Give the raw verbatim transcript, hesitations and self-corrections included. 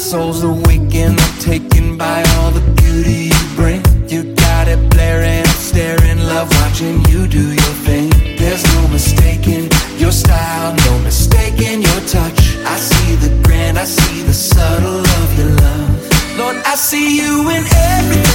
soul's awake and I'm taken by all the beauty you bring. You got it blaring, staring, love watching you do your thing. There's no mistaking your style, no mistaking your touch. I see the grand, I see the subtle of your love. Lord, I see you in everything.